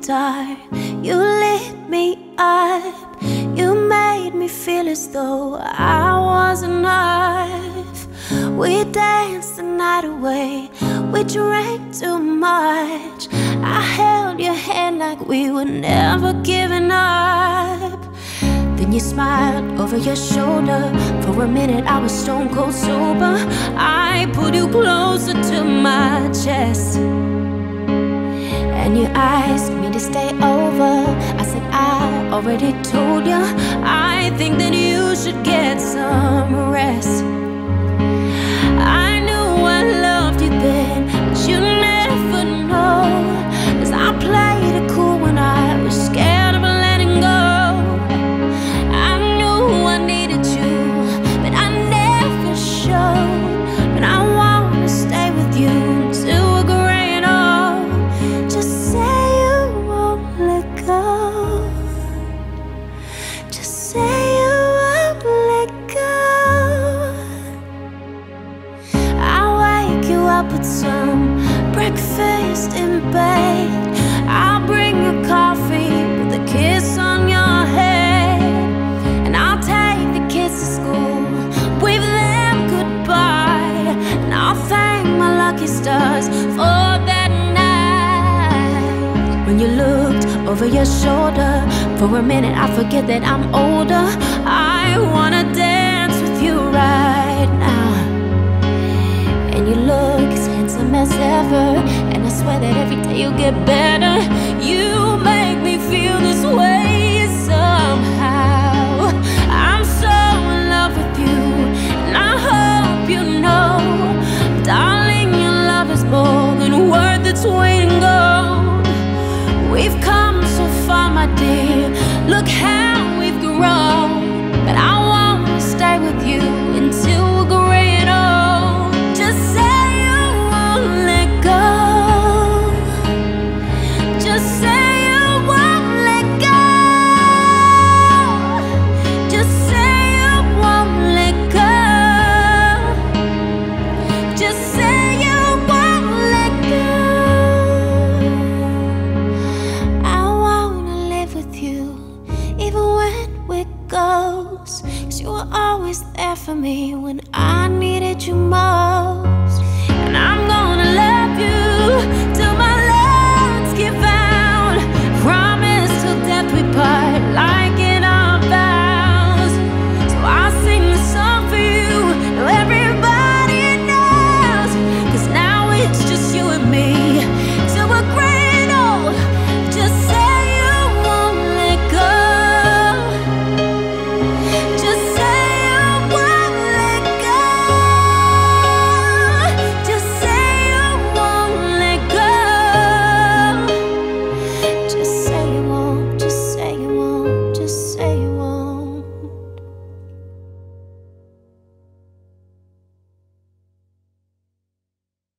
dark. You lit me up. You made me feel as though I was enough. We danced the night away. We drank too much. I held your hand like we were never giving up. Then you smiled over your shoulder. For a minute I was stone cold sober. I pulled you closer to my chest, and you asked me to stay over. I said I already told you. I think that you should get some rest. I knew I loved you then, but you never know. 'Cause I played it cool when I was scared of letting go. I knew I needed you, but I never showed. But I wanna stay with you till we're gray and old. Just say you won't let go. Just say you won't let go. I'll wake you up with some breakfast in bed. I'll bring you coffee with a kiss on your head. And I'll take the kids to school, wave them goodbye. And I'll thank my lucky stars for that night. When you looked over your shoulder, for a minute I forget that I'm older. I wanna dance with you right now. And you look as handsome as ever, and I swear that every day you get better. You make me feel this way somehow. I'm so in love with you, and I hope you know, darling, your love is more than worth its weight in gold. We've come so far, my dear, look how we've grown. But I wanna stay with you